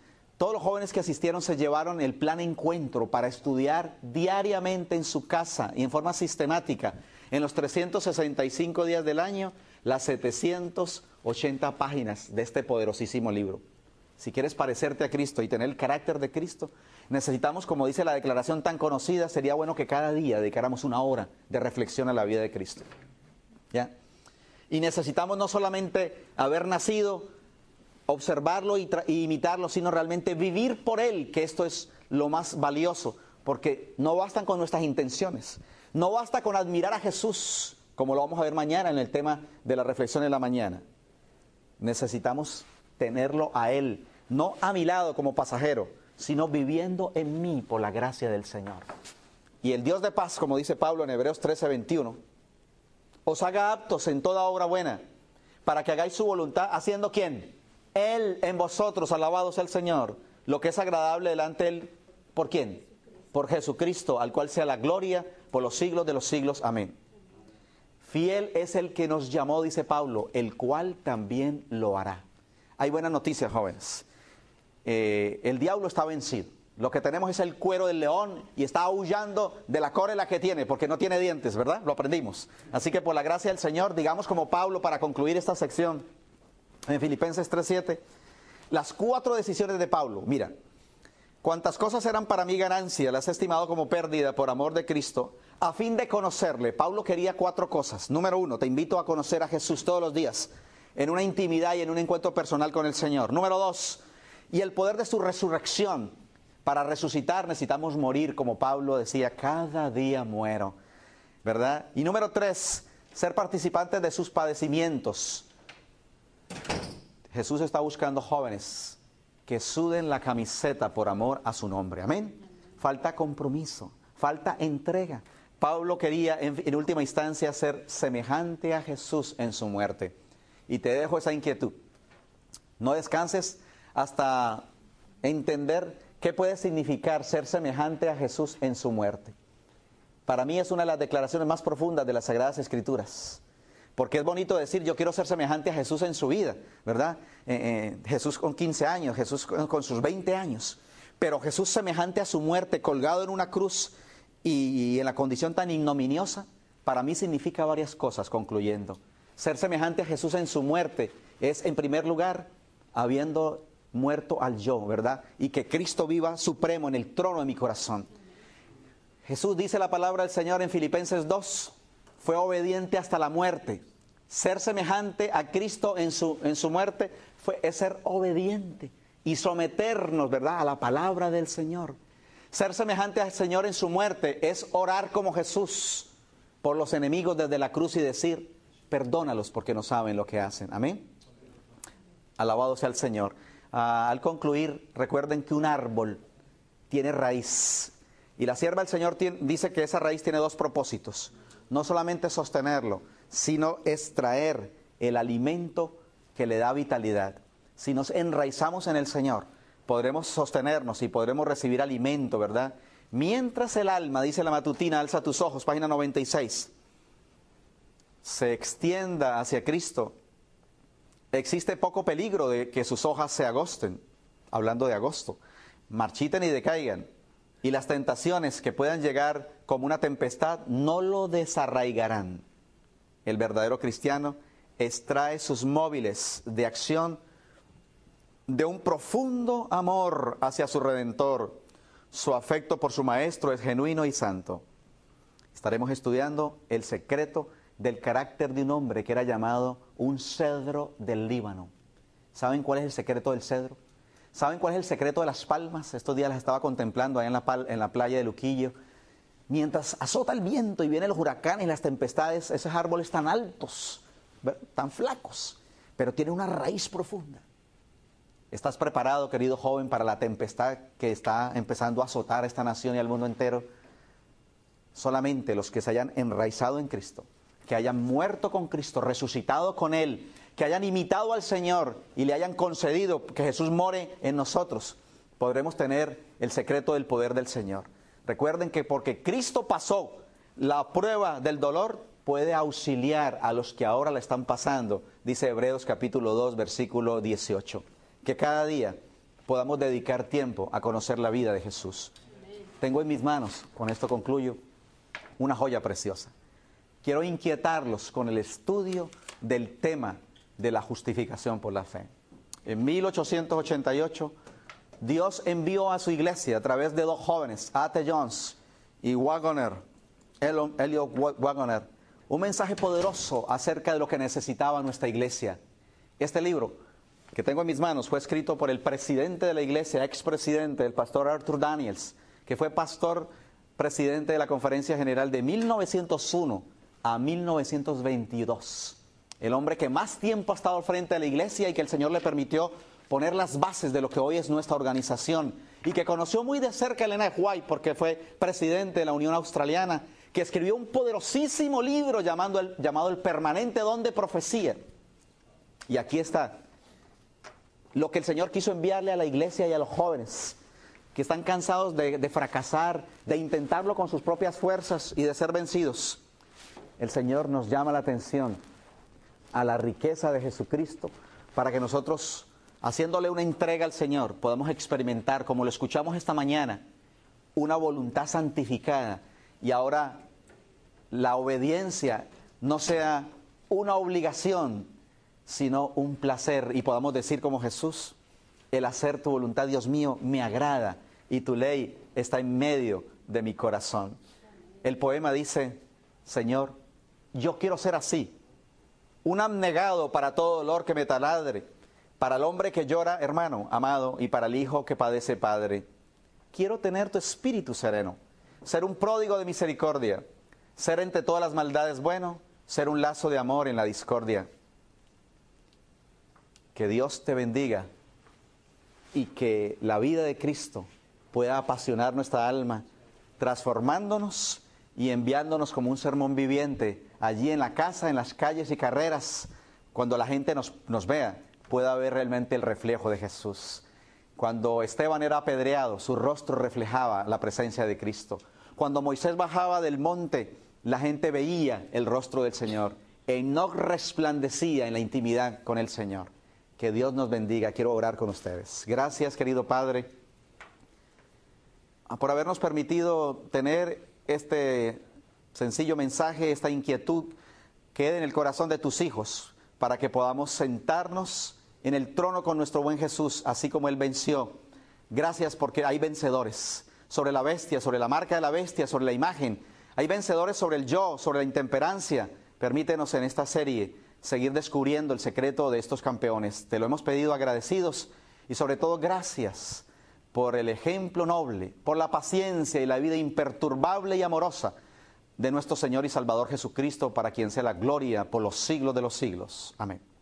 S1: Todos los jóvenes que asistieron se llevaron el plan encuentro para estudiar diariamente en su casa y en forma sistemática, en los trescientos sesenta y cinco días del año, las setecientas ochenta páginas de este poderosísimo libro. Si quieres parecerte a Cristo y tener el carácter de Cristo, necesitamos, como dice la declaración tan conocida, sería bueno que cada día dedicáramos una hora de reflexión a la vida de Cristo. ¿Ya? Y necesitamos no solamente haber nacido, observarlo y, y imitarlo, sino realmente vivir por Él, que esto es lo más valioso, porque no bastan con nuestras intenciones, no basta con admirar a Jesús, como lo vamos a ver mañana en el tema de la reflexión en la mañana. Necesitamos tenerlo a Él, no a mi lado como pasajero, sino viviendo en mí por la gracia del Señor. Y el Dios de paz, como dice Pablo en Hebreos trece veintiuno, os haga aptos en toda obra buena, para que hagáis su voluntad, haciendo ¿quién? Él en vosotros, alabado sea el Señor, lo que es agradable delante de Él, ¿por quién? Por Jesucristo, al cual sea la gloria por los siglos de los siglos. Amén. Fiel es el que nos llamó, dice Pablo, el cual también lo hará. Hay buenas noticias, jóvenes. Eh, el diablo está vencido. Lo que tenemos es el cuero del león y está aullando de la cólera que tiene, porque no tiene dientes, ¿verdad? Lo aprendimos. Así que por la gracia del Señor, digamos como Pablo para concluir esta sección, en Filipenses tres siete, las cuatro decisiones de Pablo. Mira, cuantas cosas eran para mí ganancia, las he estimado como pérdida por amor de Cristo, a fin de conocerle. Pablo quería cuatro cosas. Número uno, te invito a conocer a Jesús todos los días, en una intimidad y en un encuentro personal con el Señor. Número dos, y el poder de su resurrección. Para resucitar necesitamos morir, como Pablo decía, cada día muero, ¿verdad? Y número tres, ser participantes de sus padecimientos. Jesús está buscando jóvenes que suden la camiseta por amor a su nombre. Amén. Falta compromiso, falta entrega. Pablo quería en, en última instancia ser semejante a Jesús en su muerte. Y te dejo esa inquietud. No descanses hasta entender qué puede significar ser semejante a Jesús en su muerte. Para mí es una de las declaraciones más profundas de las Sagradas Escrituras. Porque es bonito decir, yo quiero ser semejante a Jesús en su vida, ¿verdad? Eh, eh, Jesús con quince años, Jesús con, con sus veinte años. Pero Jesús semejante a su muerte, colgado en una cruz y, y en la condición tan ignominiosa, para mí significa varias cosas, concluyendo. Ser semejante a Jesús en su muerte es, en primer lugar, habiendo muerto al yo, ¿verdad? Y que Cristo viva supremo en el trono de mi corazón. Jesús, dice la palabra del Señor en Filipenses dos, fue obediente hasta la muerte. Ser semejante a Cristo en su, en su muerte fue, es ser obediente y someternos, ¿verdad?, a la palabra del Señor. Ser semejante al Señor en su muerte es orar como Jesús por los enemigos desde la cruz y decir, perdónalos porque no saben lo que hacen. Amén. Alabado sea el Señor. Ah, al concluir, recuerden que un árbol tiene raíz. Y la sierva del Señor tiene, dice que esa raíz tiene dos propósitos. No solamente sostenerlo, sino extraer el alimento que le da vitalidad. Si nos enraizamos en el Señor, podremos sostenernos y podremos recibir alimento, ¿verdad? Mientras el alma, dice la matutina, alza tus ojos, página noventa y seis, se extienda hacia Cristo, existe poco peligro de que sus hojas se agosten, hablando de agosto, marchiten y decaigan. Y las tentaciones que puedan llegar como una tempestad no lo desarraigarán. El verdadero cristiano extrae sus móviles de acción de un profundo amor hacia su Redentor. Su afecto por su Maestro es genuino y santo. Estaremos estudiando el secreto del carácter de un hombre que era llamado un cedro del Líbano. ¿Saben cuál es el secreto del cedro? ¿Saben cuál es el secreto de las palmas? Estos días las estaba contemplando ahí en la, en la playa de Luquillo. Mientras azota el viento y vienen los huracanes y las tempestades, esos árboles tan altos, tan flacos, pero tienen una raíz profunda. ¿Estás preparado, querido joven, para la tempestad que está empezando a azotar a esta nación y al mundo entero? Solamente los que se hayan enraizado en Cristo, que hayan muerto con Cristo, resucitado con Él, que hayan imitado al Señor y le hayan concedido que Jesús more en nosotros, podremos tener el secreto del poder del Señor. Recuerden que porque Cristo pasó la prueba del dolor, puede auxiliar a los que ahora la están pasando, dice Hebreos capítulo dos, versículo dieciocho. Que cada día podamos dedicar tiempo a conocer la vida de Jesús. Tengo en mis manos, con esto concluyo, una joya preciosa. Quiero inquietarlos con el estudio del tema de la justificación por la fe. En mil ochocientos ochenta y ocho, Dios envió a su iglesia a través de dos jóvenes, A T Jones y Waggoner, Elliot Waggoner, un mensaje poderoso acerca de lo que necesitaba nuestra iglesia. Este libro que tengo en mis manos fue escrito por el presidente de la iglesia, expresidente, el pastor Arthur Daniels, que fue pastor presidente de la Conferencia General de mil novecientos uno a mil novecientos veintidós. El hombre que más tiempo ha estado al frente de la iglesia y que el Señor le permitió poner las bases de lo que hoy es nuestra organización, y que conoció muy de cerca a Elena de White porque fue presidente de la Unión Australiana, que escribió un poderosísimo libro llamado el, llamado el Permanente Don de Profecía. Y aquí está lo que el Señor quiso enviarle a la iglesia y a los jóvenes que están cansados de, de fracasar, de intentarlo con sus propias fuerzas y de ser vencidos. El Señor nos llama la atención a la riqueza de Jesucristo para que nosotros, haciéndole una entrega al Señor, podamos experimentar, como lo escuchamos esta mañana, una voluntad santificada, y ahora la obediencia no sea una obligación, sino un placer, y podamos decir como Jesús: el hacer tu voluntad, Dios mío, me agrada, y tu ley está en medio de mi corazón. El poema dice: Señor, yo quiero ser así, un abnegado para todo dolor que me taladre, para el hombre que llora, hermano amado, y para el hijo que padece, padre. Quiero tener tu espíritu sereno, ser un pródigo de misericordia, ser entre todas las maldades bueno, ser un lazo de amor en la discordia. Que Dios te bendiga y que la vida de Cristo pueda apasionar nuestra alma, transformándonos y enviándonos como un sermón viviente allí en la casa, en las calles y carreras. Cuando la gente nos, nos vea, pueda ver realmente el reflejo de Jesús. Cuando Esteban era apedreado, su rostro reflejaba la presencia de Cristo. Cuando Moisés bajaba del monte, la gente veía el rostro del Señor. Enoc resplandecía en la intimidad con el Señor. Que Dios nos bendiga. Quiero orar con ustedes. Gracias, querido Padre, por habernos permitido tener este sencillo mensaje, esta inquietud, quede en el corazón de tus hijos, para que podamos sentarnos en el trono con nuestro buen Jesús, así como Él venció. Gracias porque hay vencedores sobre la bestia, sobre la marca de la bestia, sobre la imagen. Hay vencedores sobre el yo, sobre la intemperancia. Permítenos en esta serie seguir descubriendo el secreto de estos campeones. Te lo hemos pedido agradecidos, y sobre todo gracias por el ejemplo noble, por la paciencia y la vida imperturbable y amorosa de nuestro Señor y Salvador Jesucristo, para quien sea la gloria por los siglos de los siglos. Amén.